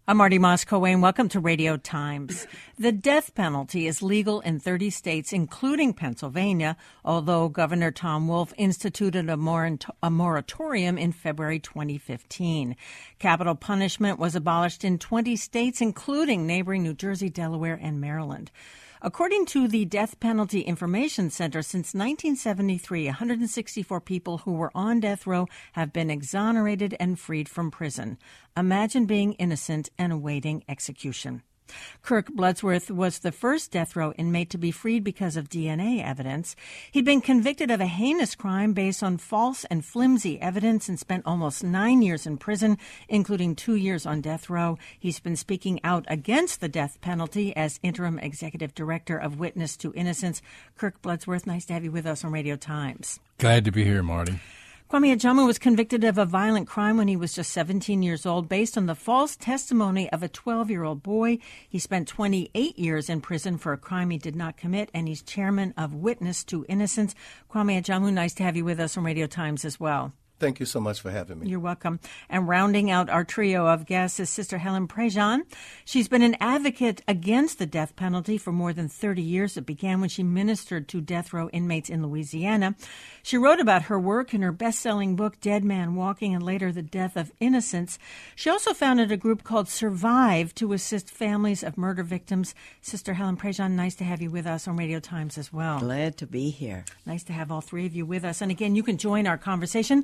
I'm Marty Moscoe, welcome to Radio Times. The death penalty is legal in 30 states, including Pennsylvania, although Governor Tom Wolf instituted a moratorium in February 2015. Capital punishment was abolished in 20 states, including neighboring New Jersey, Delaware, and Maryland. According to the Death Penalty Information Center, since 1973, 164 people who were on death row have been exonerated and freed from prison. Imagine being innocent and awaiting execution. Kirk Bloodsworth was the first death row inmate to be freed because of DNA evidence. He'd been convicted of a heinous crime based on false and flimsy evidence and spent almost 9 years in prison, including 2 years on death row. He's been speaking out against the death penalty as interim executive director of Witness to Innocence. Kirk Bloodsworth, nice to have you with us on Radio Times. Glad to be here, Marty. Kwame Adjamu was convicted of a violent crime when he was just 17 years old based on the false testimony of a 12-year-old boy. He spent 28 years in prison for a crime he did not commit, and he's chairman of Witness to Innocence. Kwame Adjamu, nice to have you with us on Radio Times as well. Thank you so much for having me. You're welcome. And rounding out our trio of guests is Sister Helen Prejean. She's been an advocate against the death penalty for more than 30 years. It began when she ministered to death row inmates in Louisiana. She wrote about her work in her best-selling book, Dead Man Walking, and later The Death of Innocence. She also founded a group called Survive to assist families of murder victims. Sister Helen Prejean, nice to have you with us on Radio Times as well. Glad to be here. Nice to have all three of you with us. And again, you can join our conversation,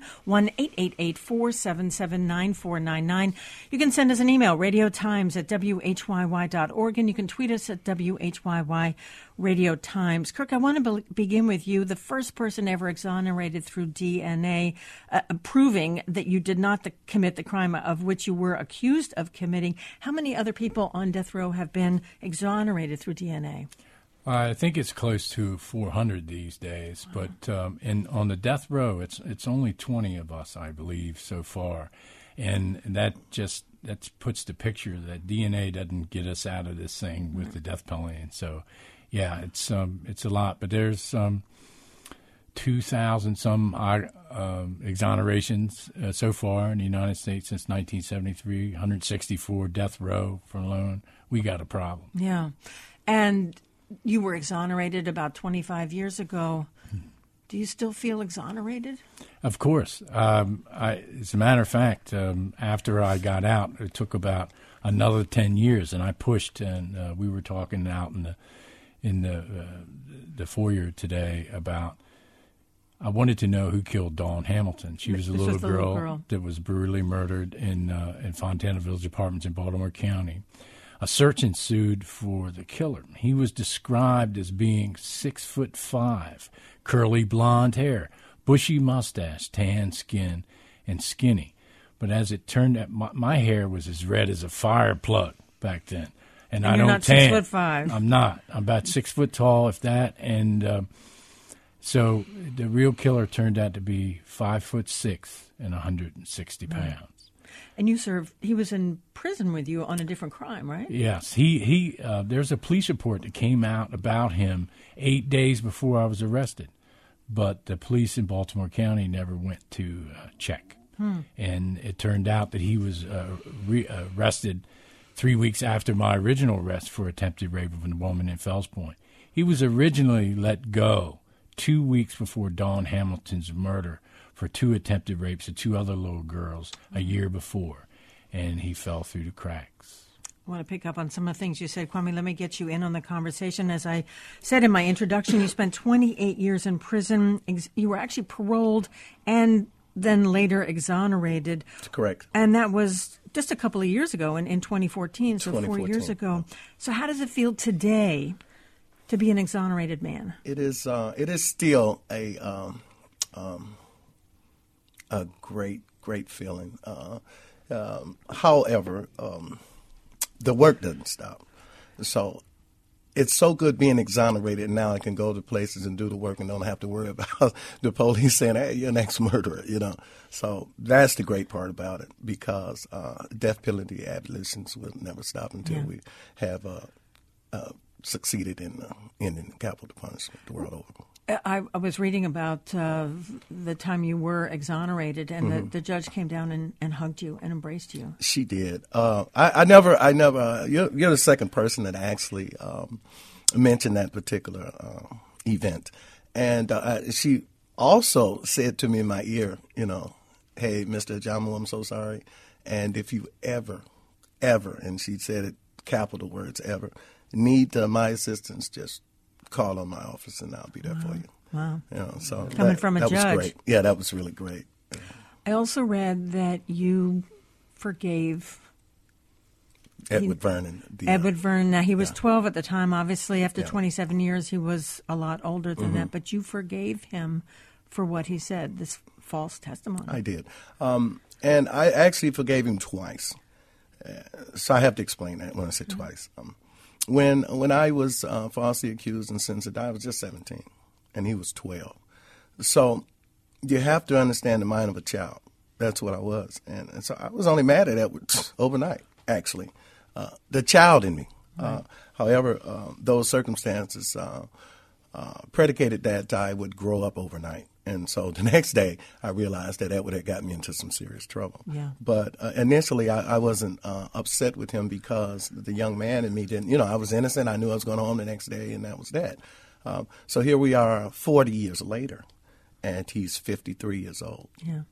1-888-477-9499. You can send us an email, radiotimes@whyy.org, and you can tweet us at WHYY Radio Times. Kirk, I want to begin with you, the first person ever exonerated through DNA, proving that you did not commit the crime of which you were accused of committing. How many other people on death row have been exonerated through DNA? I think it's close to 400 these days, but on the death row, it's only 20 of us, I believe, so far, and that puts the picture that DNA doesn't get us out of this thing with the death penalty, and so, yeah, it's a lot, but there's 2,000 some exonerations so far in the United States since 1973, 164 death row for alone. We got a problem. Yeah, and you were exonerated about 25 years ago. Do you still feel exonerated? Of course. As a matter of fact, after I got out, it took about another 10 years, and I pushed, and we were talking out in the foyer today about I wanted to know who killed Dawn Hamilton. She was a little girl that was brutally murdered in Fontana Village Apartments in Baltimore County. A search ensued for the killer. He was described as being 6'5", curly blonde hair, bushy mustache, tan skin, and skinny. But as it turned out, my hair was as red as a fire plug back then. And I you're don't not tan. 6'5". I'm not. I'm about 6 foot tall, if that. And so the real killer turned out to be 5'6" and 160 pounds. And he was in prison with you on a different crime, right? Yes. There's a police report that came out about him 8 days before I was arrested. But the police in Baltimore County never went to check. And it turned out that he was arrested 3 weeks after my original arrest for attempted rape of a woman in Fells Point. He was originally let go 2 weeks before Dawn Hamilton's murder for 2 attempted rapes of 2 other little girls a year before, and he fell through the cracks. I want to pick up on some of the things you said. Kwame, let me get you in on the conversation. As I said in my introduction, you spent 28 years in prison. You were actually paroled and then later exonerated. That's correct. And that was just a couple of years ago, in 2014, so 4 years ago. So how does it feel today to be an exonerated man? It is still a great feeling. However, the work doesn't stop. So it's so good being exonerated. Now I can go to places and do the work and don't have to worry about the police saying, hey, you're an ex-murderer, So that's the great part about it, because death penalty abolitions will never stop until we have succeeded in ending capital punishment the world over. I was reading about the time you were exonerated, and the judge came down and hugged you and embraced you. She did. I never. You're the second person that actually mentioned that particular event, and she also said to me in my ear, "Hey, Mr. Ajamu, I'm so sorry, and if you ever, and she said it capital words, ever need my assistance, just call on my office and I'll be there for you." Wow. So coming from a that judge. was great. Yeah, that was really great. I also read that you forgave Edward Vernon. Edward Vernon. Now, he was 12 at the time. Obviously, after 27 years, he was a lot older than that. But you forgave him for what he said, this false testimony. I did. And I actually forgave him twice. So I have to explain that when I say twice. When I was falsely accused and sentenced to die, I was just 17, and he was 12. So you have to understand the mind of a child. That's what I was. And so I was only mad at Edward overnight, actually. The child in me. Right. However, those circumstances predicated that I would grow up overnight. And so the next day, I realized that Edward had got me into some serious trouble. Yeah. But initially, I wasn't upset with him because the young man in me didn't, I was innocent. I knew I was going home the next day, and that was that. So here we are 40 years later, and he's 53 years old. Yeah.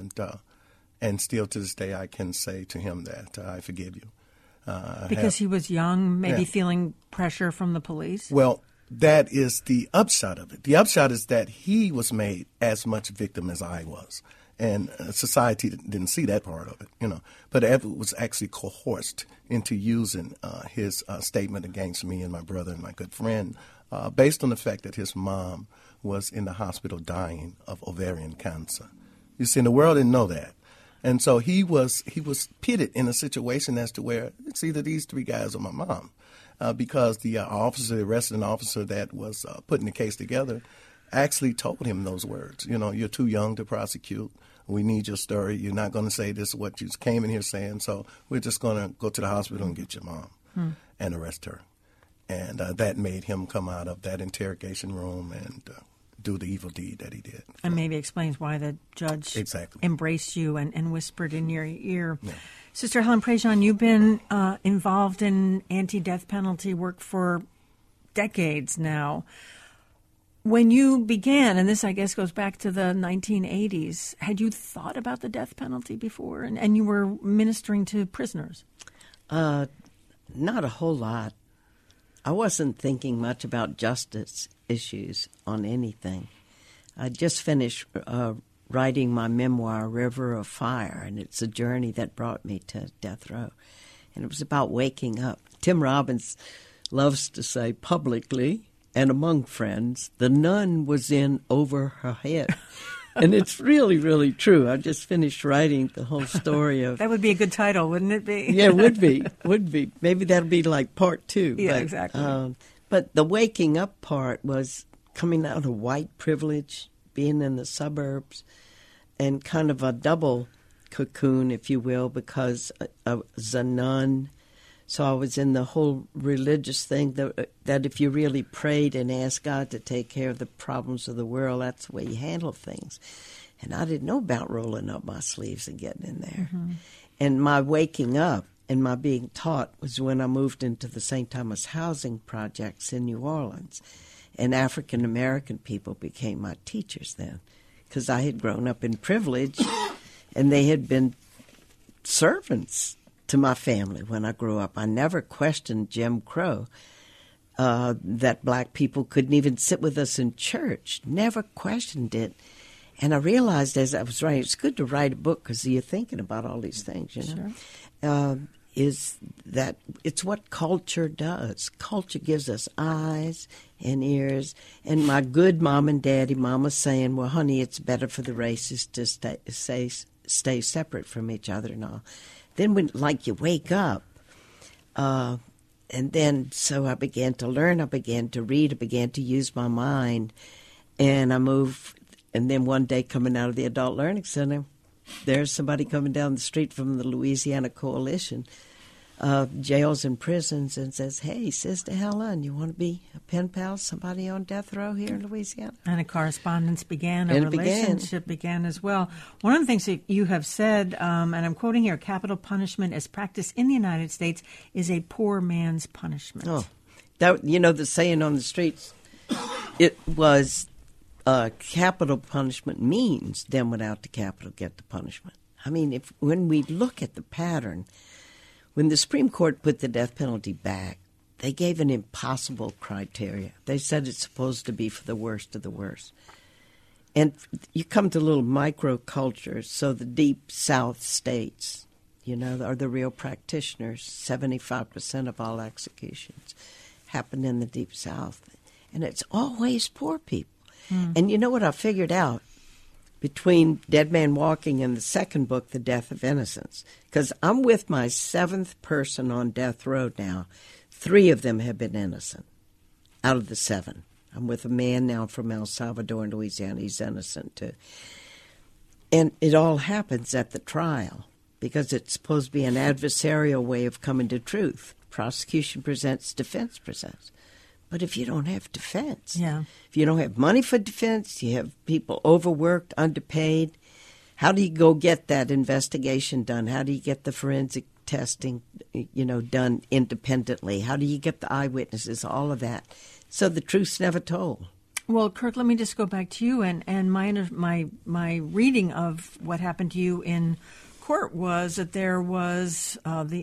And still to this day, I can say to him that I forgive you. Because he was young, maybe feeling pressure from the police? Well, that is the upshot of it. The upshot is that he was made as much victim as I was. And society didn't see that part of it, But Edward was actually coerced into using his statement against me and my brother and my good friend based on the fact that his mom was in the hospital dying of ovarian cancer. You see, and the world didn't know that. And so he was pitted in a situation as to where it's either these three guys or my mom. Because the arresting officer that was putting the case together actually told him those words. You're too young to prosecute. We need your story. You're not going to say this is what you came in here saying. So we're just going to go to the hospital and get your mom and arrest her. And that made him come out of that interrogation room and do the evil deed that he did. And maybe explains why the judge embraced you and whispered in your ear. Yeah. Sister Helen Prejean, you've been involved in anti-death penalty work for decades now. When you began, and this I guess goes back to the 1980s, had you thought about the death penalty before? And you were ministering to prisoners? Not a whole lot. I wasn't thinking much about justice issues on anything. I just finished writing my memoir, River of Fire, and it's a journey that brought me to death row. And it was about waking up. Tim Robbins loves to say publicly and among friends, the nun was in over her head. And it's really, really true. I just finished writing the whole story of... That would be a good title, wouldn't it be? Yeah, it would be. Maybe that'll be like part 2. Yeah, exactly. But the waking up part was coming out of white privilege, being in the suburbs, and kind of a double cocoon, if you will, because I was a nun. So I was in the whole religious thing that if you really prayed and asked God to take care of the problems of the world, that's the way you handle things. And I didn't know about rolling up my sleeves and getting in there. Mm-hmm. And my waking up and my being taught was when I moved into the St. Thomas housing projects in New Orleans. And African-American people became my teachers then, because I had grown up in privilege and they had been servants to my family when I grew up. I never questioned Jim Crow, that black people couldn't even sit with us in church. Never questioned it. And I realized as I was writing, it's good to write a book because you're thinking about all these things, Sure. Is that it's what culture does. Culture gives us eyes and ears. And my good mom and daddy, mama saying, well, honey, it's better for the races to stay separate from each other and all. Then when, you wake up, and then so I began to learn, I began to read, I began to use my mind, and I moved. And then one day coming out of the Adult Learning Center, there's somebody coming down the street from the Louisiana Coalition jails and prisons and says, "Hey, Sister Helen, you want to be a pen pal, somebody on death row here in Louisiana?" And a correspondence began, And a it began. relationship began as well. One of the things that you have said, and I'm quoting here, capital punishment as practiced in the United States is a poor man's punishment. Oh, that, the saying on the streets, it was capital punishment means them without the capital get the punishment. I mean, when we look at the pattern, when the Supreme Court put the death penalty back, they gave an impossible criteria. They said it's supposed to be for the worst of the worst. And you come to little microcultures, so the deep South states, are the real practitioners. 75% of all executions happen in the deep South. And it's always poor people. And you know what I figured out? Between Dead Man Walking and the second book, The Death of Innocence, because I'm with my 7th person on death row now. 3 of them have been innocent out of the 7. I'm with a man now from El Salvador and Louisiana. He's innocent, too. And it all happens at the trial because it's supposed to be an adversarial way of coming to truth. Prosecution presents, defense presents. But if you don't have defense, if you don't have money for defense, you have people overworked, underpaid, how do you go get that investigation done? How do you get the forensic testing, done independently? How do you get the eyewitnesses, all of that? So the truth's never told. Well, Kirk, let me just go back to you, and my reading of what happened to you in court was that there was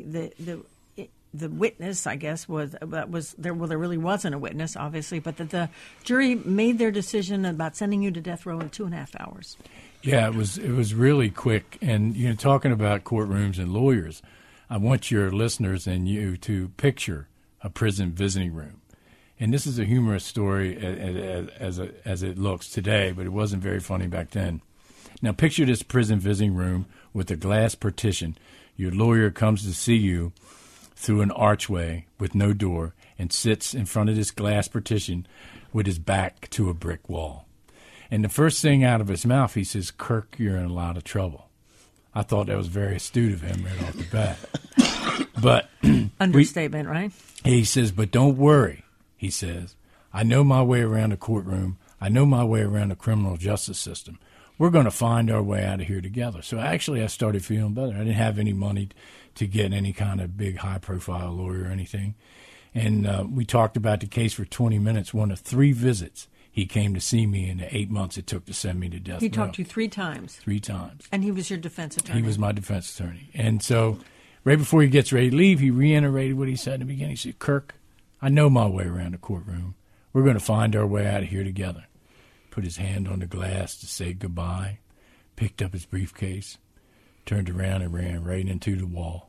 the witness, I guess, there really wasn't a witness, obviously, but that the jury made their decision about sending you to death row in 2.5 hours. Yeah, it was really quick. And talking about courtrooms and lawyers, I want your listeners and you to picture a prison visiting room. And this is a humorous story as it looks today, but it wasn't very funny back then. Now picture this prison visiting room with a glass partition. Your lawyer comes to see you through an archway with no door and sits in front of this glass partition with his back to a brick wall. And the first thing out of his mouth, he says, "Kirk, you're in a lot of trouble." I thought that was very astute of him right off the bat. But understatement, right? He says, "But don't worry," he says. "I know my way around the courtroom. I know my way around the criminal justice system. We're going to find our way out of here together." So actually I started feeling better. I didn't have any money to get any kind of big high-profile lawyer or anything. And we talked about the case for 20 minutes, one of 3 visits. He came to see me in the 8 months it took to send me to death row. He talked to you 3 times. 3 times. And he was your defense attorney. He was my defense attorney. And so right before he gets ready to leave, he reiterated what he said in the beginning. He said, "Kirk, I know my way around the courtroom. We're going to find our way out of here together." Put his hand on the glass to say goodbye, picked up his briefcase, turned around and ran right into the wall.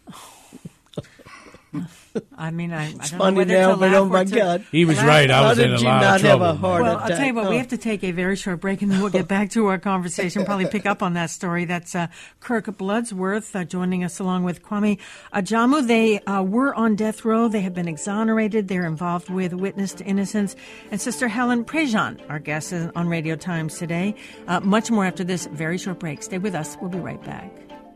I mean, I It's don't funny know whether now, to but laugh oh my or to God. He was right. I was in a lot of trouble. Well, I'll tell you what, we have to take a very short break, and then we'll get back to our conversation, probably pick up on that story. That's Kirk Bloodsworth joining us along with Kwame Ajamu. They were on death row. They have been exonerated. They're involved with Witness to Innocence. And Sister Helen Prejean, our guest on Radio Times today. Much more after this very short break. Stay with us. We'll be right back.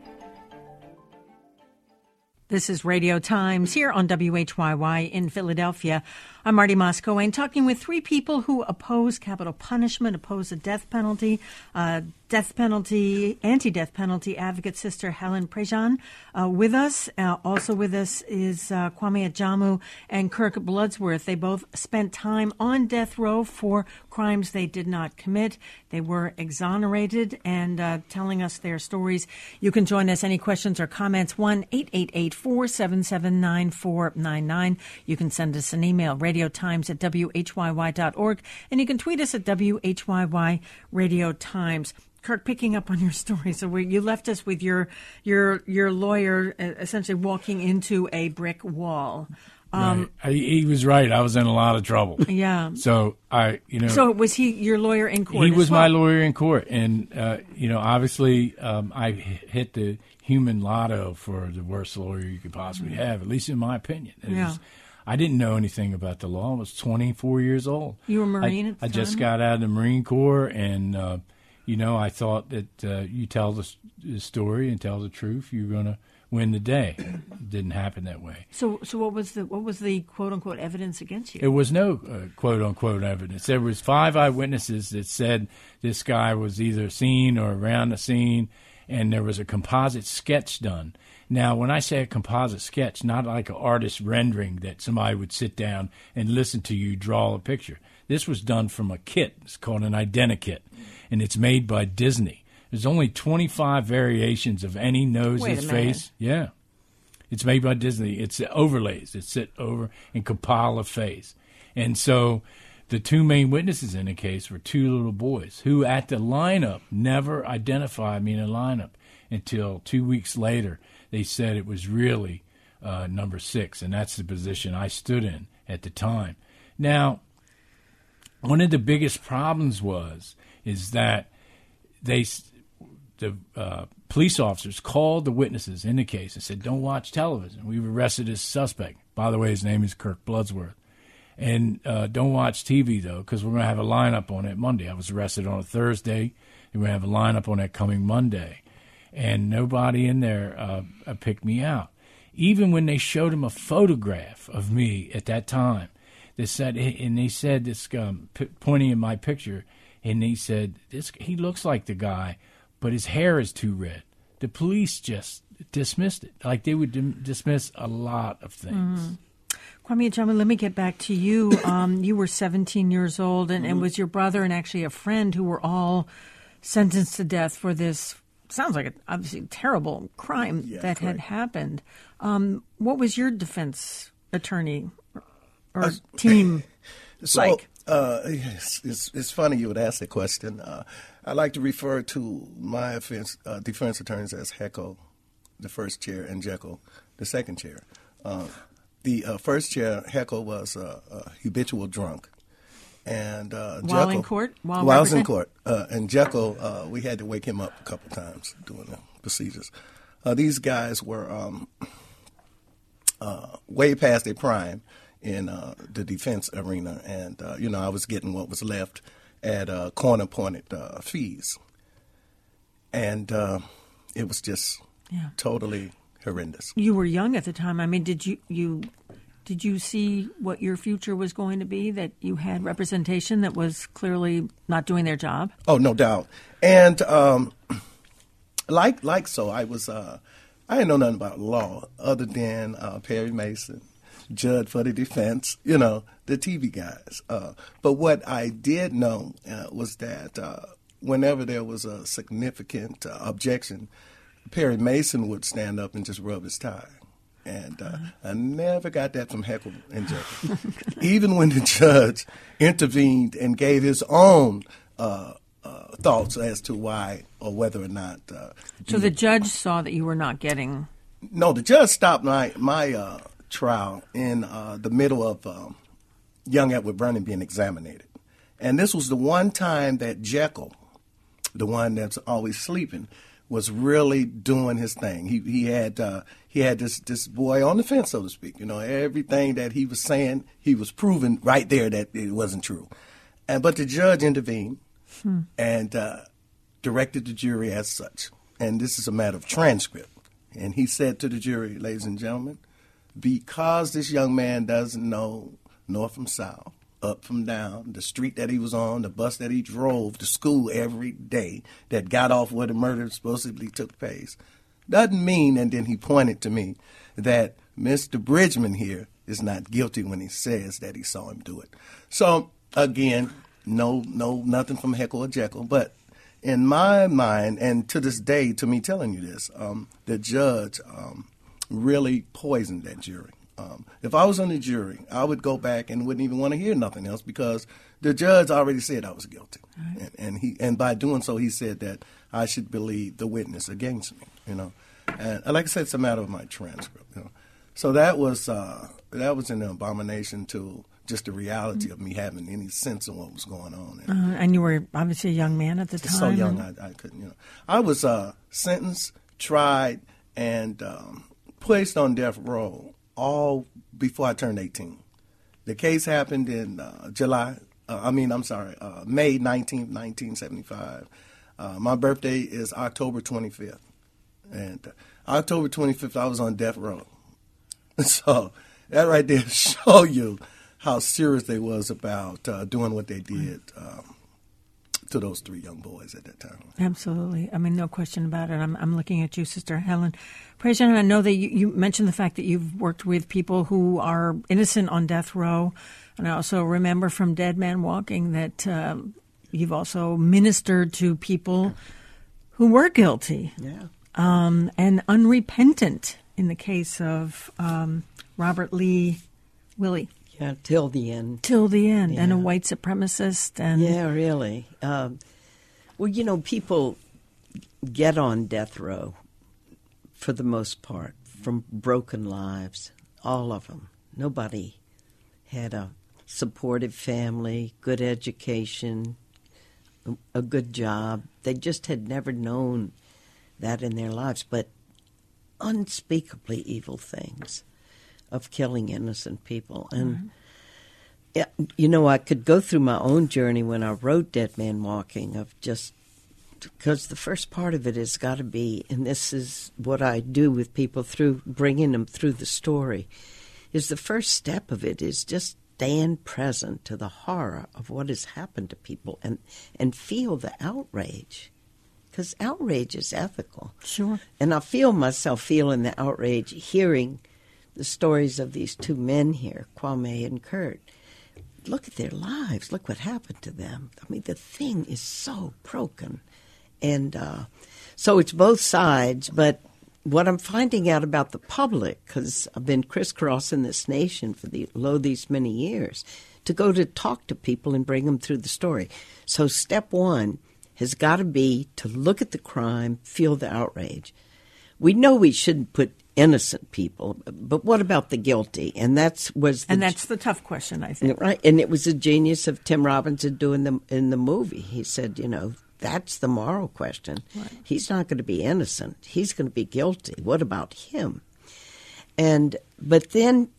This is Radio Times here on WHYY in Philadelphia. I'm Marty Moscow, talking with 3 people who oppose capital punishment, oppose the death penalty. Anti-death penalty advocate Sister Helen Prejean with us. Also with us is Kwame Ajamu and Kirk Bloodsworth. They both spent time on death row for crimes they did not commit. They were exonerated and telling us their stories. You can join us. Any questions or comments, 1-888-477-9499. You can send us an email, radiotimes@whyy.org, and you can tweet us at WHYY Radio Times. Kirk, picking up on your story, so you left us with your lawyer essentially walking into a brick wall. Right. He was right. I was in a lot of trouble. Yeah. So So was he your lawyer in court? He was well? my lawyer in court, and obviously, I hit the human lotto for the worst lawyer you could possibly have, at least in my opinion. I didn't know anything about the law. I was 24 years old. You were a Marine at the time? I just got out of the Marine Corps, and I thought that you tell the story and tell the truth, you're going to win the day. It didn't happen that way. So what was the quote unquote evidence against you? It was no quote unquote evidence. There was 5 eyewitnesses that said this guy was either seen or around the scene, and there was a composite sketch done. Now, when I say a composite sketch, not like an artist rendering that somebody would sit down and listen to you draw a picture. This was done from a kit. It's called an Identikit, and it's made by Disney. There's only 25 variations of any nose, face. Yeah. It's made by Disney. It's overlays that sit over and compile a face. And so the 2 main witnesses in the case were 2 little boys who at the lineup never identified me in a lineup until 2 weeks later. They said it was really number 6, and that's the position I stood in at the time. Now, one of the biggest problems is that the police officers called the witnesses in the case and said, don't watch television. We've arrested this suspect. By the way, his name is Kirk Bloodsworth. And don't watch TV, though, because we're going to have a lineup on it Monday. I was arrested on a Thursday. We're going to have a lineup on that coming Monday. And nobody in there picked me out. Even when they showed him a photograph of me at that time, they said this pointing in my picture, and he said, he looks like the guy, but his hair is too red. The police just dismissed it, like they would dismiss a lot of things. Mm-hmm. Kwame Ajama, let me get back to you. You were 17 years old, and it was your brother and actually a friend who were all sentenced to death for this, sounds like obviously terrible crime that had happened. What was your defense attorney or team like? It's funny you would ask that question. I like to refer to my defense attorneys as Heckle, the first chair, and Jekyll, the second chair. The first chair, Heckle, was a habitual drunk. And while Jekyll, in court? While I was in court. And Jekyll, we had to wake him up a couple times doing the procedures. These guys were way past their prime in the defense arena. And, I was getting what was left at corner-pointed fees. And it was just totally horrendous. You were young at the time. I mean, did you see what your future was going to be, that you had representation that was clearly not doing their job? Oh, no doubt. And so, I was I didn't know nothing about law other than Perry Mason, Judd for the defense, the TV guys. But what I did know was that whenever there was a significant objection, Perry Mason would stand up and just rub his tie. And I never got that from Heckle and Jekyll. Even when the judge intervened and gave his own thoughts as to why or whether or not. So the judge saw that you were not getting. No, the judge stopped my trial in the middle of young Edward Vernon being examined. And this was the one time that Jekyll, the one that's always sleeping, was really doing his thing. He had this boy on the fence, so to speak. Everything that he was saying, he was proving right there that it wasn't true. But the judge intervened and directed the jury as such. And this is a matter of transcript. And he said to the jury, ladies and gentlemen, because this young man doesn't know north from south, up from down, the street that he was on, the bus that he drove to school every day that got off where the murder supposedly took place, doesn't mean, and then he pointed to me, that Mr. Bridgman here is not guilty when he says that he saw him do it. So, again, nothing from Heckle or Jekyll, but in my mind, and to this day, to me telling you this, the judge really poisoned that jury. If I was on the jury, I would go back and wouldn't even want to hear nothing else because the judge already said I was guilty, right. and by doing so, he said that I should believe the witness against me. And like I said, it's a matter of my transcript. So that was an abomination to just the reality of me having any sense of what was going on. And you were obviously a young man at the time. So young, I couldn't. I was sentenced, tried, and placed on death row all before I turned 18. The case happened in May 19th, 1975. My birthday is October 25th. And October 25th, I was on death row. So that right there show you how serious they was about doing what they did to those 3 young boys at that time. Absolutely. I mean, no question about it. I'm looking at you, Sister Helen Prejean. I know that you mentioned the fact that you've worked with people who are innocent on death row. And I also remember from Dead Man Walking that you've also ministered to people who were guilty and unrepentant in the case of Robert Lee Willie. Yeah, till the end. Till the end, Yeah. and a white supremacist. And Yeah, really. Well, people get on death row for the most part from broken lives, all of them. Nobody had a supportive family, good education, a good job. They just had never known that in their lives, but unspeakably evil things of killing innocent people. And I could go through my own journey when I wrote Dead Man Walking of just because the first part of it has got to be, and this is what I do with people through bringing them through the story, is the first step of it is just stand present to the horror of what has happened to people and feel the outrage, because outrage is ethical. Sure. And I feel myself feeling the outrage hearing the stories of these 2 men here, Kwame and Kurt. Look at their lives. Look what happened to them. I mean, the thing is so broken. And so it's both sides. But what I'm finding out about the public, because I've been crisscrossing this nation for these many years, to go to talk to people and bring them through the story. So step 1 has got to be to look at the crime, feel the outrage. We know we shouldn't put innocent people, but what about the guilty? And that's the tough question, I think. Right, and it was the genius of Tim Robinson doing them in the movie. He said, that's the moral question. Right. He's not going to be innocent. He's going to be guilty. What about him? But then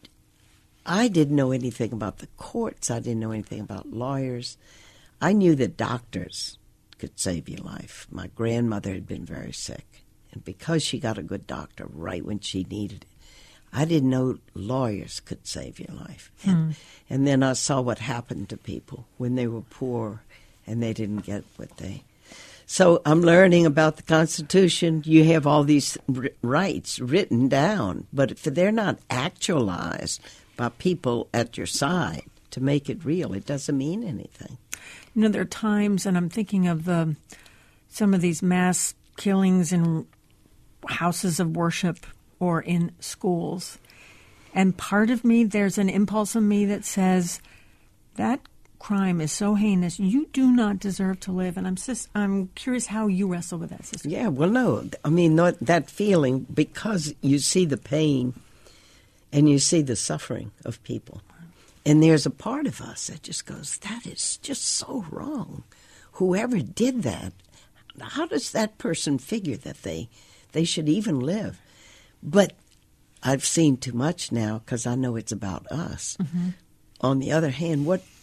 I didn't know anything about the courts. I didn't know anything about lawyers. I knew that doctors could save your life. My grandmother had been very sick. And because she got a good doctor right when she needed it, I didn't know lawyers could save your life. And then I saw what happened to people when they were poor and they didn't get what they... So I'm learning about the Constitution. You have all these rights written down, but if they're not actualized by people at your side to make it real, it doesn't mean anything. There are times, and I'm thinking of some of these mass killings in houses of worship or in schools. And part of me, there's an impulse in me that says that crime is so heinous, you do not deserve to live. And I'm curious how you wrestle with that, Sister. Yeah, well, no. I mean, that feeling, because you see the pain and you see the suffering of people. And there's a part of us that just goes, that is just so wrong. Whoever did that, how does that person figure that they should even live? But I've seen too much now because I know it's about us. Mm-hmm. On the other hand,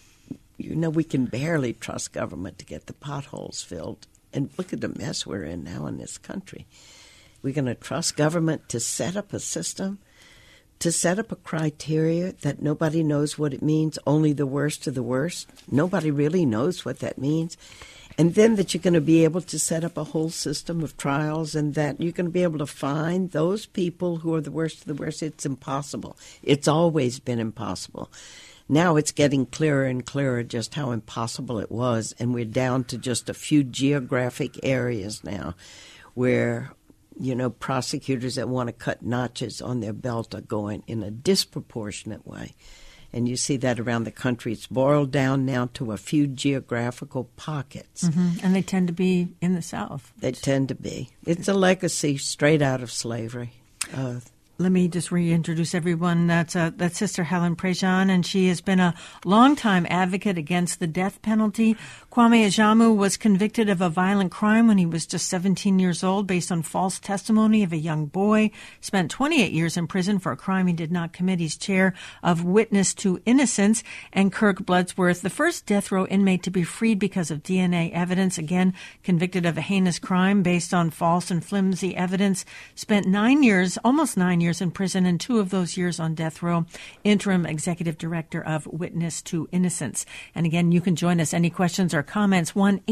we can barely trust government to get the potholes filled. And look at the mess we're in now in this country. We're going to trust government to set up a system, to set up a criteria that nobody knows what it means, only the worst of the worst. Nobody really knows what that means. And then that you're going to be able to set up a whole system of trials and that you're going to be able to find those people who are the worst of the worst. It's impossible. It's always been impossible. Now it's getting clearer and clearer just how impossible it was, and we're down to just a few geographic areas now where, prosecutors that want to cut notches on their belt are going in a disproportionate way. And you see that around the country. It's boiled down now to a few geographical pockets. Mm-hmm. And they tend to be in the South. They tend to be. It's a legacy straight out of slavery. Let me just reintroduce everyone. That's Sister Helen Prejean, and she has been a longtime advocate against the death penalty. Kwame Ajamu was convicted of a violent crime when he was just 17 years old based on false testimony of a young boy. Spent 28 years in prison for a crime he did not commit. He's chair of Witness to Innocence. And Kirk Bloodsworth, the first death row inmate to be freed because of DNA evidence, again convicted of a heinous crime based on false and flimsy evidence, spent 9 years, almost 9 years in prison, and 2 of those years on death row, interim executive director of Witness to Innocence. And again, you can join us. Any questions or comments,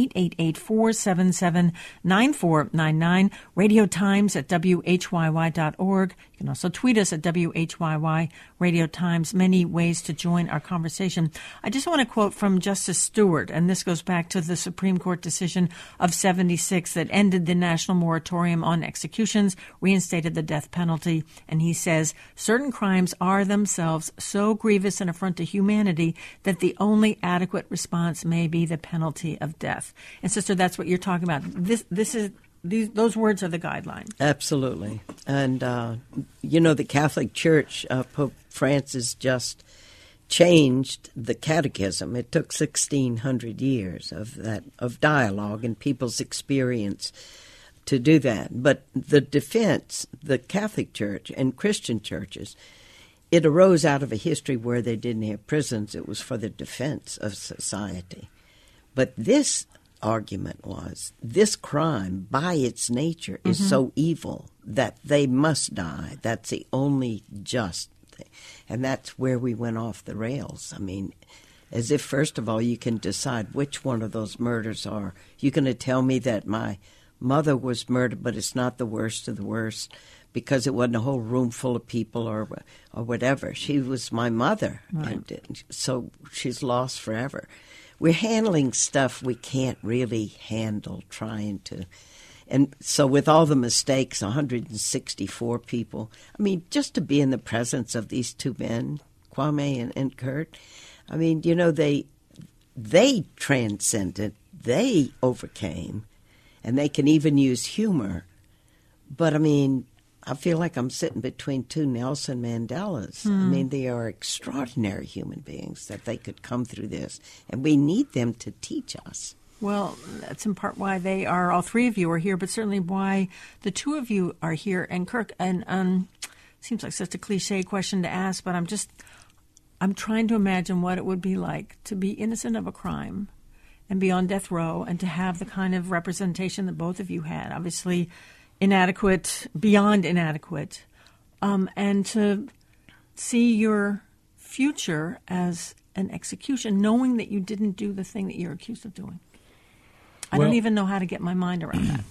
1-888-477-9499, Radio Times at WHYY.org. You can also tweet us at WHYY Radio Times. Many ways to join our conversation. I just want to quote from Justice Stewart, and this goes back to the Supreme Court decision of 76 that ended the national moratorium on executions, reinstated the death penalty, and he says, certain crimes are themselves so grievous an affront to humanity that the only adequate response may be the penalty of death. And Sister, that's what you're talking about. Those words are the guideline. Absolutely. And, the Catholic Church, Pope Francis just changed the catechism. It took 1,600 years of dialogue and people's experience to do that. But the defense, the Catholic Church and Christian churches, it arose out of a history where they didn't have prisons. It was for the defense of society. But this argument was this crime by its nature is so evil that they must die. That's the only just thing. And that's where we went off the rails. I mean, as if, first of all, you can decide which one of those murders are. You're going to tell me that my mother was murdered, but it's not the worst of the worst because it wasn't a whole room full of people or whatever. She was my mother, and so she's lost forever. We're handling stuff we can't really handle, trying to. And so with all the mistakes, 164 people, I mean, just to be in the presence of these 2 men, Kwame and Kurt, I mean, they transcended, they overcame, and they can even use humor. But, I mean, I feel like I'm sitting between 2 Nelson Mandelas. I mean, they are extraordinary human beings that they could come through this, and we need them to teach us. Well, that's in part why they are, all 3 of you are here, but certainly why the 2 of you are here. And Kirk, and seems like such a cliche question to ask, but I'm trying to imagine what it would be like to be innocent of a crime and be on death row and to have the kind of representation that both of you had. Obviously, inadequate, beyond inadequate, and to see your future as an execution, knowing that you didn't do the thing that you're accused of doing. I don't even know how to get my mind around that.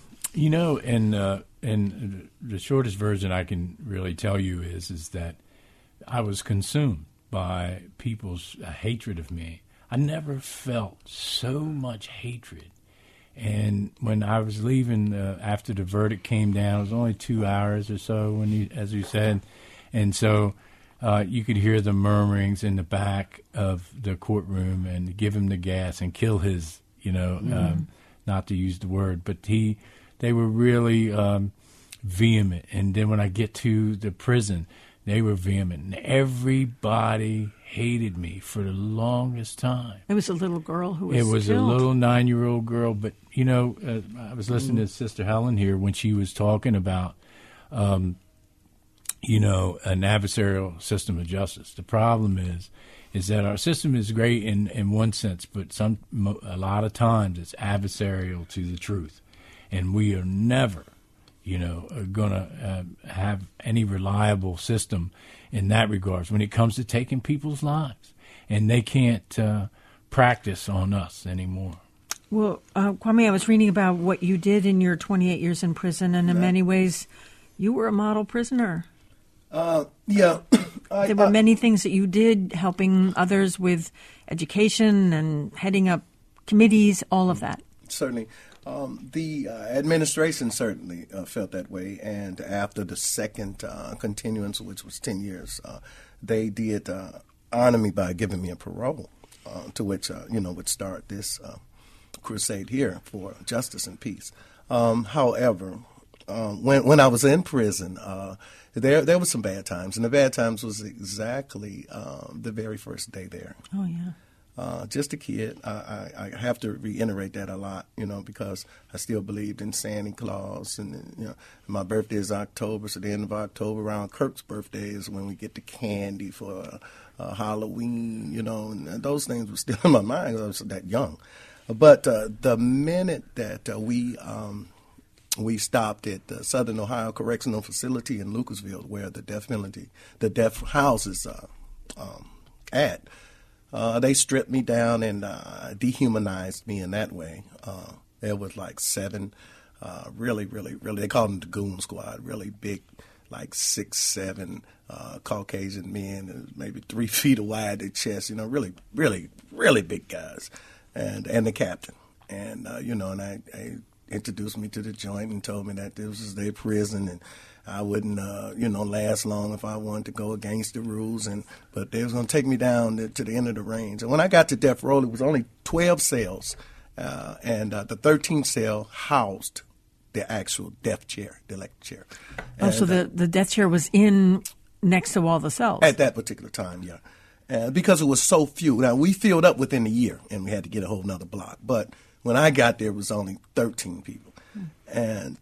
And the shortest version I can really tell you is that I was consumed by people's hatred of me. I never felt so much hatred. And when I was leaving after the verdict came down, it was only 2 hours or so, as you said. And so you could hear the murmurings in the back of the courtroom and give him the gas and kill his, not to use the word, but they were really vehement. And then when I get to the prison, they were vehement. And everybody hated me for the longest time. It was a little girl who was It was killed. A little 9-year-old girl. But, I was listening to Sister Helen here when she was talking about, an adversarial system of justice. The problem is that our system is great in one sense, but a lot of times it's adversarial to the truth. And we are never, going to have any reliable system in that regards when it comes to taking people's lives. And they can't practice on us anymore. Well, Kwame, I was reading about what you did in your 28 years in prison, and in many ways, you were a model prisoner. Yeah. There were many things that you did, helping others with education and heading up committees, all of that. Certainly. The administration certainly felt that way, and after the second continuance, which was 10 years, they did honor me by giving me a parole, to which, would start this crusade here for justice and peace. However, when I was in prison, there were some bad times, and the bad times was exactly the very first day there. Oh, yeah. Just a kid. I have to reiterate that a lot, because I still believed in Santa Claus, and my birthday is October, so the end of October, around Kirk's birthday, is when we get the candy for Halloween, and those things were still in my mind because I was that young. But the minute that we stopped at the Southern Ohio Correctional Facility in Lucasville, where the deaf house is at. They stripped me down and dehumanized me in that way. There was like 7 really, they called them the Goon Squad, really big, like 6'7" Caucasian men, maybe 3 feet wide their chest, really, really, really big guys, and the captain. And, and I introduced me to the joint and told me that this was their prison, and I wouldn't, last long if I wanted to go against the rules, but they was going to take me down to the end of the range. And when I got to death row, it was only 12 cells, and the 13th cell housed the actual death chair, the electric chair. And, so the death chair was in next to all the cells? At that particular time, yeah. Because it was so few. Now, we filled up within a year, and we had to get a whole nother block. But when I got there, it was only 13 people. And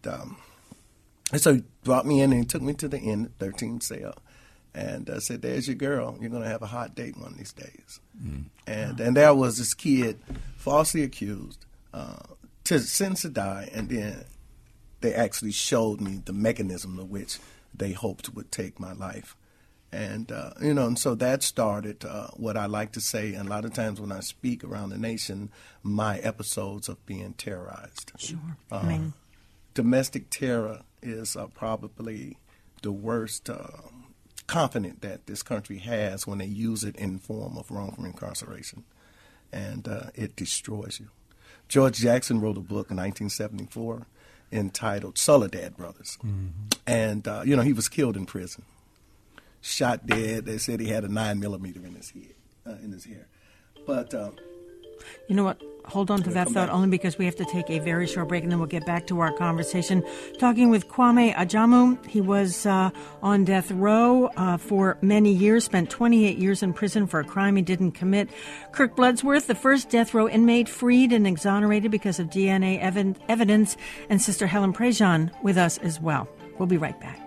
so he brought me in and he took me to the end, 13th cell, and said, "There's your girl. You're going to have a hot date one of these days." And there was this kid falsely accused, sentenced to die, and then they actually showed me the mechanism of which they hoped would take my life. And, and so that started what I like to say, and a lot of times when I speak around the nation, my episodes of being terrorized. Sure. Domestic terror is probably the worst confident that this country has when they use it in the form of wrongful incarceration. And it destroys you. George Jackson wrote a book in 1974 entitled Soledad Brothers. Mm-hmm. And, he was killed in prison. Shot dead. They said he had a 9mm in his head, in his hair. But you know what? Hold on to that thought only because we have to take a very short break, and then we'll get back to our conversation. Talking with Kwame Ajamu. He was on death row for many years, spent 28 years in prison for a crime he didn't commit. Kirk Bloodsworth, the first death row inmate, freed and exonerated because of DNA evidence, and Sister Helen Prejean with us as well. We'll be right back.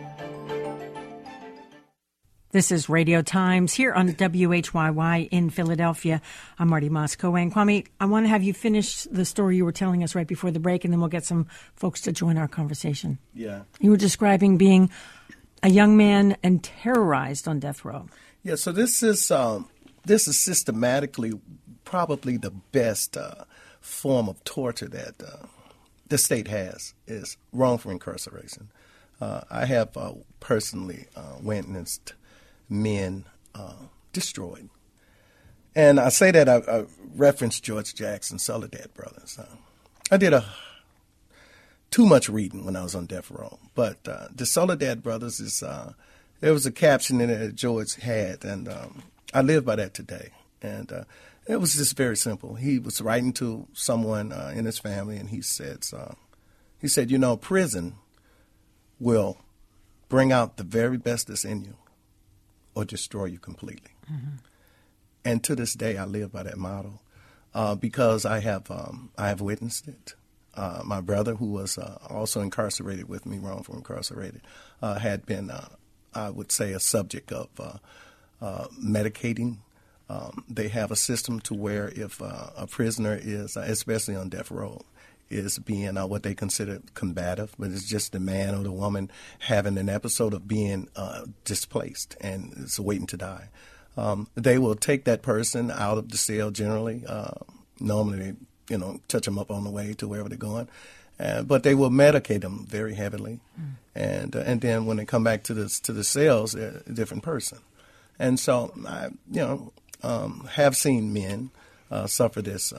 This is Radio Times here on WHYY in Philadelphia. I'm Marty Moscow. And Kwame, I want to have you finish the story you were telling us right before the break, and then we'll get some folks to join our conversation. Yeah. You were describing being a young man and terrorized on death row. Yeah, so this is systematically probably the best form of torture that the state has, is wrongful incarceration. I have personally witnessed men destroyed. And I say that I referenced George Jackson, Soledad Brothers. I did too much reading when I was on death row. But the Soledad Brothers there was a caption in it that George had, and I live by that today. And it was just very simple. He was writing to someone in his family, and he said, prison will bring out the very best that's in you, or destroy you completely. Mm-hmm. And to this day, I live by that motto because I have witnessed it. My brother, who was also incarcerated with me, wrongfully incarcerated, had been, I would say, a subject of medicating. They have a system to where if a prisoner is, especially on death row, is being what they consider combative, but it's just the man or the woman having an episode of being displaced and is waiting to die. They will take that person out of the cell generally. Normally, touch them up on the way to wherever they're going. But they will medicate them very heavily. And then when they come back to the cells, they're a different person. And so I, have seen men suffer this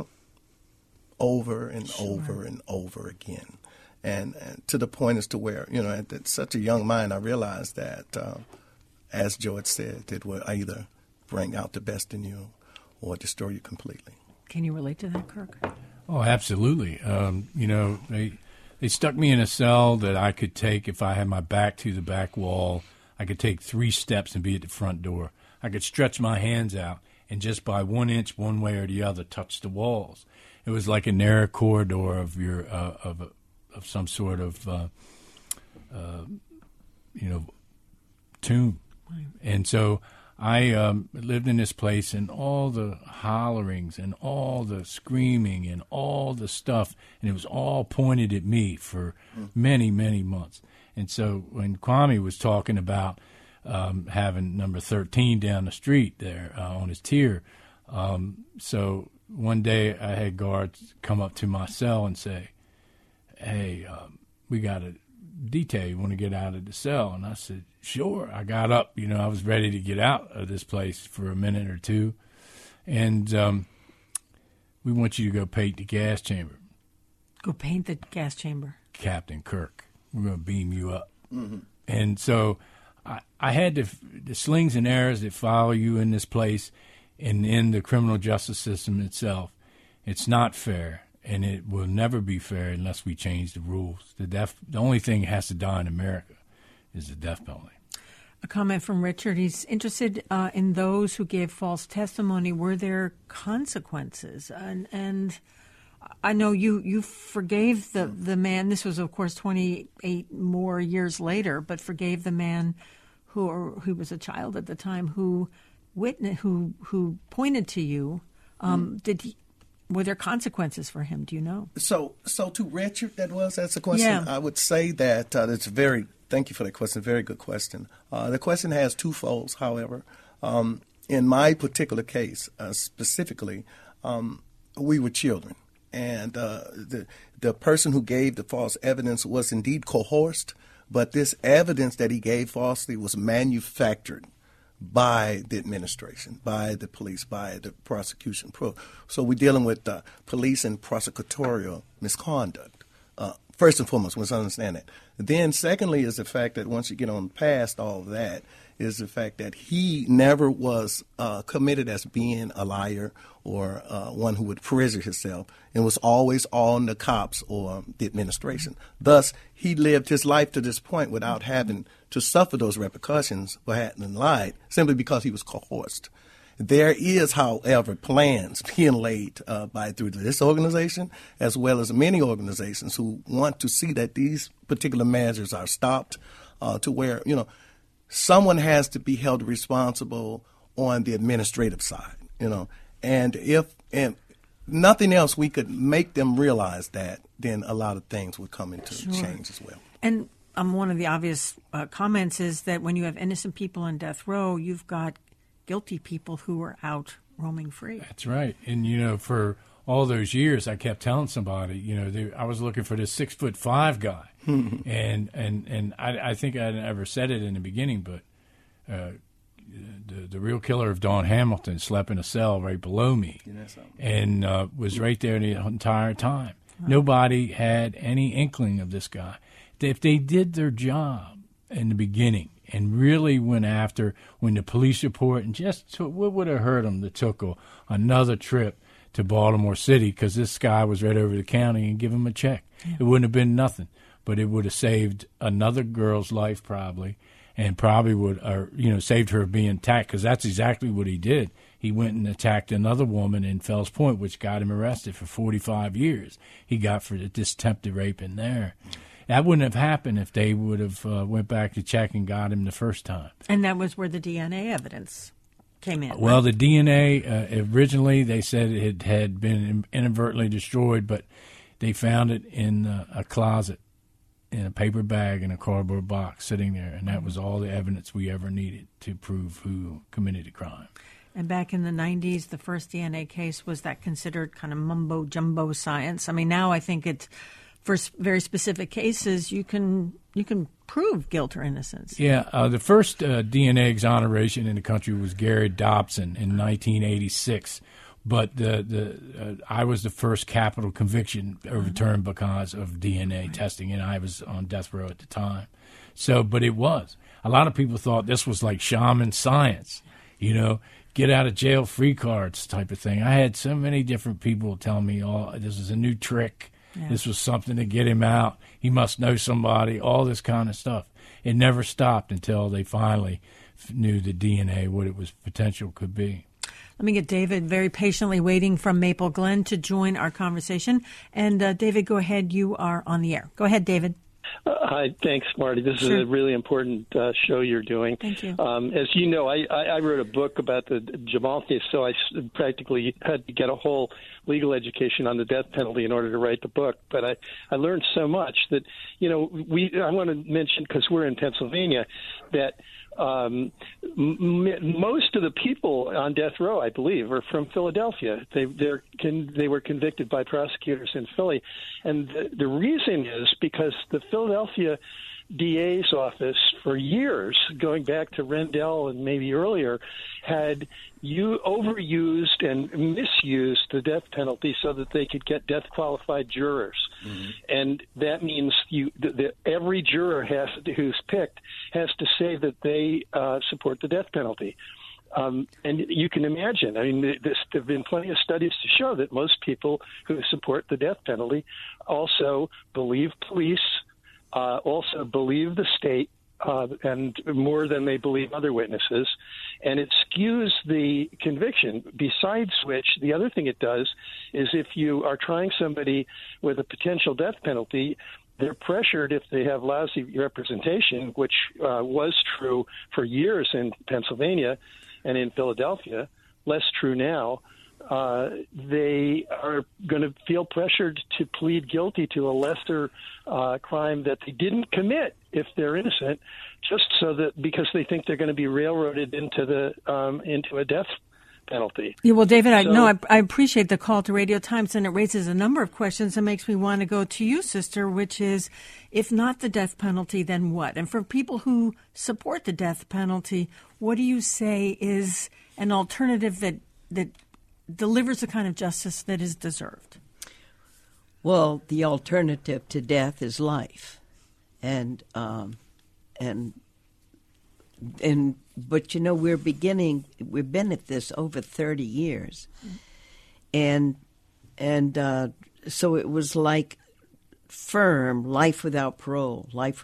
over and over and over again. And to the point as to where, at such a young mind, I realized that, as George said, it will either bring out the best in you or destroy you completely. Can you relate to that, Kirk? Oh, absolutely. They stuck me in a cell that I could take, if I had my back to the back wall, I could take 3 steps and be at the front door. I could stretch my hands out and just by 1 inch, one way or the other, touch the walls. It was like a narrow corridor of your of some sort of tomb. And so I lived in this place, and all the hollerings and all the screaming and all the stuff, and it was all pointed at me for many, many months. And so when Kwame was talking about having number 13 down the street there on his tier, so one day I had guards come up to my cell and say, "Hey, we got a detail. You want to get out of the cell?" And I said, "Sure." I got up. I was ready to get out of this place for a minute or two. And we want you to go paint the gas chamber. Go paint the gas chamber. Captain Kirk. We're going to beam you up. Mm-hmm. And so I had the slings and arrows that follow you in this place and in the criminal justice system itself. It's not fair. And it will never be fair unless we change the rules. The only thing that has to die in America is the death penalty. A comment from Richard. He's interested in those who gave false testimony. Were there consequences? And I know you forgave the man. This was, of course, 28 more years later, but forgave the man who was a child at the time who pointed to you. Were there consequences for him? Do you know? So to Richard, that's a question. Yeah. I would say that thank you for that question. Very good question. The question has two folds, however. In my particular case, specifically, we were children. And the person who gave the false evidence was indeed coerced, but this evidence that he gave falsely was manufactured by the administration, by the police, by the prosecution. So we're dealing with police and prosecutorial misconduct. First and foremost, we must understand that. Then secondly is the fact that once you get on past all of that, is the fact that he never was committed as being a liar or one who would perjure himself, and was always on the cops or the administration. Thus, he lived his life to this point without having to suffer those repercussions for having lied, simply because he was coerced. There is, however, plans being laid through this organization, as well as many organizations who want to see that these particular measures are stopped, to where, someone has to be held responsible on the administrative side, and if nothing else, we could make them realize that, then a lot of things would come into change as well. And one of the obvious comments is that when you have innocent people on death row, you've got guilty people who are out roaming free. That's right. And, for all those years, I kept telling somebody, I was looking for this 6'5" guy. and I think I never said it in the beginning, but the real killer of Dawn Hamilton slept in a cell right below me and was right there the entire time. Wow. Nobody had any inkling of this guy. If they did their job in the beginning and really went after when the police report and what would have hurt them that took another trip to Baltimore City, because this guy was right over the county, and give him a check. Yeah. It wouldn't have been nothing, but it would have saved another girl's life probably, and probably would, saved her being attacked, because that's exactly what he did. He went and attacked another woman in Fells Point, which got him arrested for 45 years. He got for this attempted rape in there. That wouldn't have happened if they would have went back to check and got him the first time. And that was where the DNA evidence came in. Well, the DNA, originally they said it had been inadvertently destroyed, but they found it in a closet, in a paper bag, in a cardboard box sitting there, and that was all the evidence we ever needed to prove who committed the crime. And back in the 90s, the first DNA case, was that considered kind of mumbo-jumbo science? I mean, now I think it's, for very specific cases, you can prove guilt or innocence. Yeah, the first DNA exoneration in the country was Gary Dobson in 1986, but I was the first capital conviction overturned because of DNA testing, and I was on death row at the time. So, but it was. A lot of people thought this was like shaman science, get out of jail free cards type of thing. I had so many different people tell me, this is a new trick. Yeah. This was something to get him out. He must know somebody, all this kind of stuff. It never stopped until they finally knew the DNA, what it was potential could be. Let me get David very patiently waiting from Maple Glen to join our conversation. And David, go ahead. You are on the air. Go ahead, David. Hi, thanks, Marty. This Sure. is a really important show you're doing. Thank you. As you know, I wrote a book about the Jamal case, so I practically had to get a whole legal education on the death penalty in order to write the book. But I learned so much that, I want to mention, because we're in Pennsylvania, that most of the people on death row, I believe, are from Philadelphia. They were convicted by prosecutors in Philly, and the reason is because the Philadelphia DA's office for years, going back to Rendell and maybe earlier, had overused and misused the death penalty so that they could get death-qualified jurors. Mm-hmm. And that means every juror who's picked has to say that they support the death penalty. And you can imagine, there have been plenty of studies to show that most people who support the death penalty also believe police, also believe the state, and more than they believe other witnesses, and it skews the conviction. Besides which, the other thing it does is if you are trying somebody with a potential death penalty, they're pressured if they have lousy representation, which was true for years in Pennsylvania and in Philadelphia, less true now. They are going to feel pressured to plead guilty to a lesser crime that they didn't commit if they're innocent, just so that because they think they're going to be railroaded into a death penalty. Yeah, well, David, I appreciate the call to Radio Times, and it raises a number of questions that makes me want to go to you, sister, which is, if not the death penalty, then what? And for people who support the death penalty, what do you say is an alternative that delivers the kind of justice that is deserved? Well, the alternative to death is life, but we've been at this over 30 years, and so it was like firm life without parole.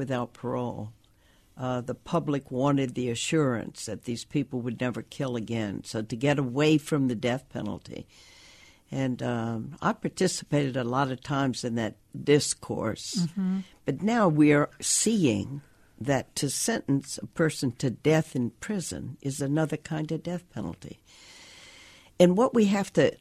The public wanted the assurance that these people would never kill again, so to get away from the death penalty. And I participated a lot of times in that discourse. Mm-hmm. But now we are seeing that to sentence a person to death in prison is another kind of death penalty. And what we have to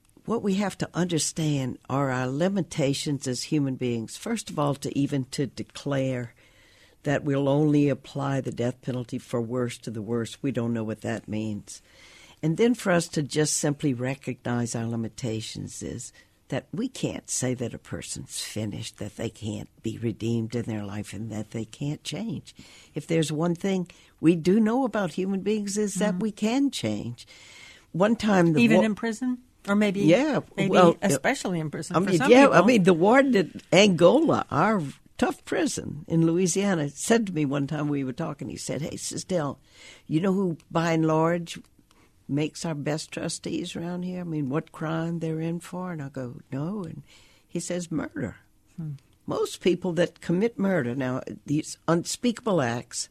understand are our limitations as human beings. First of all, to declare that we'll only apply the death penalty for worst to the worst. We don't know what that means. And then for us to just simply recognize our limitations is that we can't say that a person's finished, that they can't be redeemed in their life, and that they can't change. If there's one thing we do know about human beings is that we can change. One time, in prison? Or maybe especially in prison for some people. The warden at Angola, our tough prison in Louisiana, said to me one time we were talking, he said, "Hey, Sistel, you know who by and large makes our best trustees around here? What crime they're in for?" And I go, "No." And he says, "Murder." Most people that commit murder, now these unspeakable acts,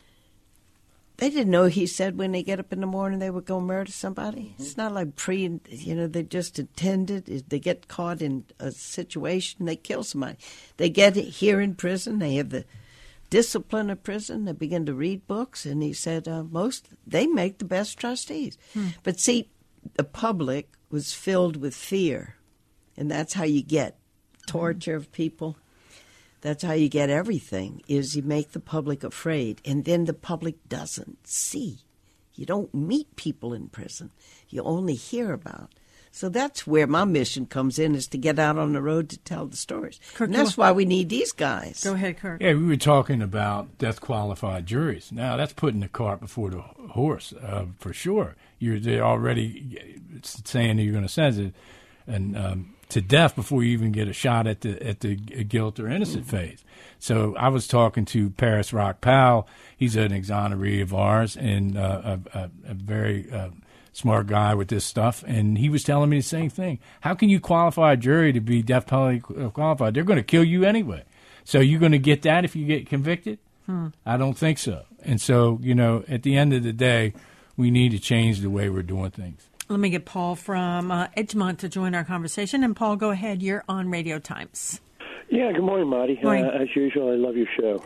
they didn't know, he said, when they get up in the morning they would go murder somebody. Mm-hmm. It's not like they just intended. They get caught in a situation, they kill somebody. They get here in prison, they have the discipline of prison, they begin to read books, and he said they make the best trustees. But see, the public was filled with fear, and that's how you get torture of people. That's how you get everything, is you make the public afraid, and then the public doesn't see. You don't meet people in prison. You only hear about. So that's where my mission comes in, is to get out on the road to tell the stories. Kirk, and that's why we need these guys. Go ahead, Kirk. Yeah, we were talking about death-qualified juries. Now, that's putting the cart before the horse, for sure. They're already saying that you're going to sentence it and to death before you even get a shot at the guilt or innocent phase. So I was talking to Paris Rock Powell. He's an exoneree of ours and a very smart guy with this stuff, and he was telling me the same thing. How can you qualify a jury to be death penalty qualified? They're going to kill you anyway. So you're going to get that if you get convicted? I don't think so. And so, at the end of the day, we need to change the way we're doing things. Let me get Paul from Edgemont to join our conversation. And Paul, go ahead. You're on Radio Times. Yeah, good morning, Marty. As usual, I love your show.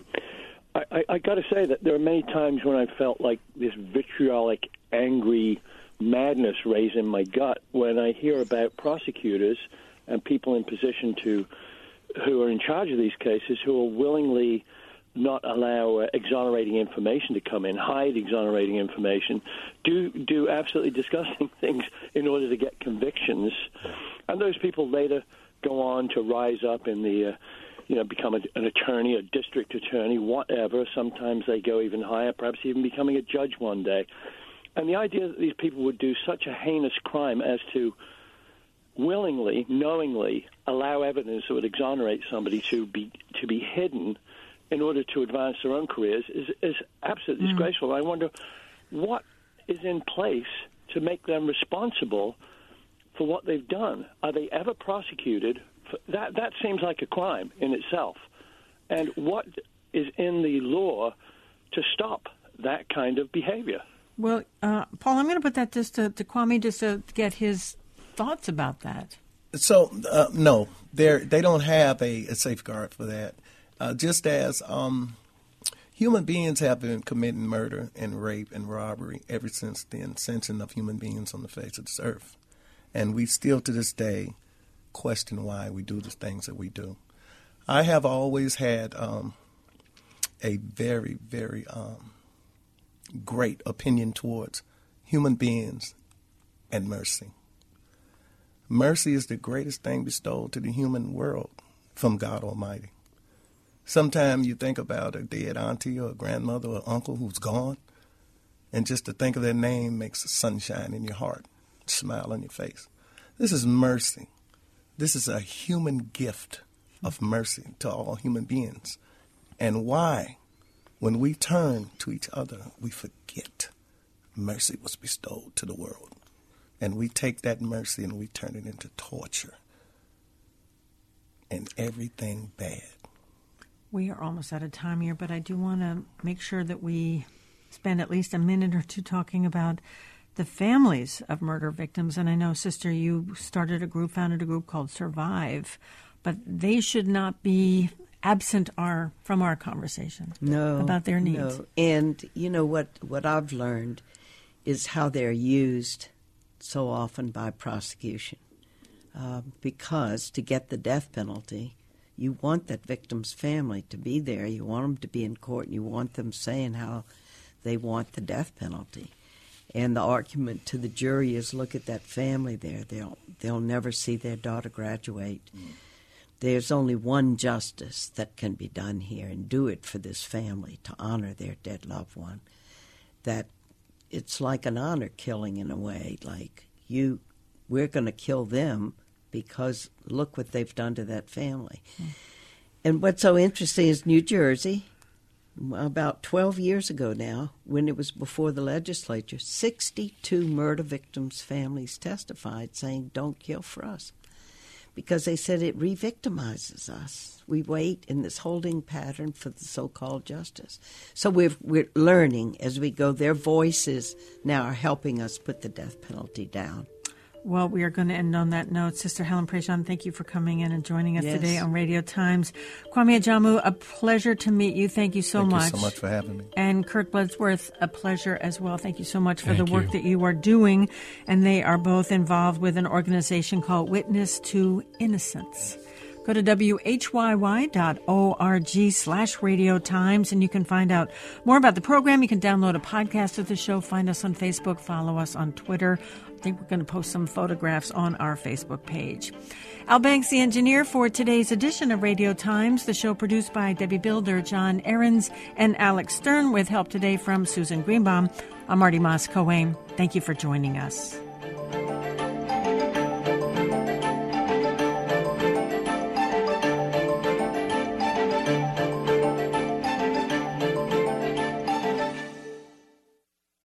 I got to say that there are many times when I felt like this vitriolic, angry madness raise in my gut when I hear about prosecutors and people in position who are in charge of these cases who are willingly not allow exonerating information to come in, hide exonerating information, do absolutely disgusting things in order to get convictions. And those people later go on to rise up in the, become an attorney, a district attorney, whatever. Sometimes they go even higher, perhaps even becoming a judge one day. And the idea that these people would do such a heinous crime as to willingly, knowingly allow evidence that would exonerate somebody to be hidden in order to advance their own careers is absolutely disgraceful. I wonder what is in place to make them responsible for what they've done. Are they ever prosecuted? That seems like a crime in itself. And what is in the law to stop that kind of behavior? Well, Paul, I'm going to put that just to Kwame just to get his thoughts about that. So, no, they don't have a safeguard for that. Just as human beings have been committing murder and rape and robbery ever since the ascension of human beings on the face of this earth. And we still to this day question why we do the things that we do. I have always had a very, very great opinion towards human beings and mercy. Mercy is the greatest thing bestowed to the human world from God Almighty. Sometimes you think about a dead auntie or a grandmother or uncle who's gone, and just to think of their name makes the sunshine in your heart, smile on your face. This is mercy. This is a human gift of mercy to all human beings. And why, when we turn to each other, we forget mercy was bestowed to the world. And we take that mercy and we turn it into torture and everything bad. We are almost out of time here, but I do want to make sure that we spend at least a minute or two talking about the families of murder victims. And I know, Sister, you founded a group called Survive, but they should not be absent from our conversation about their needs. No. And you know what I've learned is how they're used so often by prosecution. Because to get the death penalty, you want that victim's family to be there. You want them to be in court, and you want them saying how they want the death penalty. And the argument to the jury is, look at that family there. They'll never see their daughter graduate. There's only one justice that can be done here, and do it for this family to honor their dead loved one. That it's like an honor killing in a way. Like, we're going to kill them because look what they've done to that family. And what's so interesting is New Jersey, about 12 years ago now, when it was before the legislature, 62 murder victims' families testified saying, don't kill for us. Because they said it re-victimizes us. We wait in this holding pattern for the so-called justice. So we're learning as we go. Their voices now are helping us put the death penalty down. Well, we are going to end on that note. Sister Helen Prejean, thank you for coming in and joining us today on Radio Times. Kwame Ajamu, a pleasure to meet you. Thank you so much. Thank you so much for having me. And Kirk Bloodsworth, a pleasure as well. Thank you so much for the work that you are doing. And they are both involved with an organization called Witness to Innocence. Go to whyy.org/Radio Times, and you can find out more about the program. You can download a podcast of the show, find us on Facebook, follow us on Twitter. I think we're going to post some photographs on our Facebook page. Al Banks, the engineer for today's edition of Radio Times, the show produced by Debbie Builder, John Ahrens, and Alex Stern, with help today from Susan Greenbaum. I'm Marty Moss-Cohen. Thank you for joining us.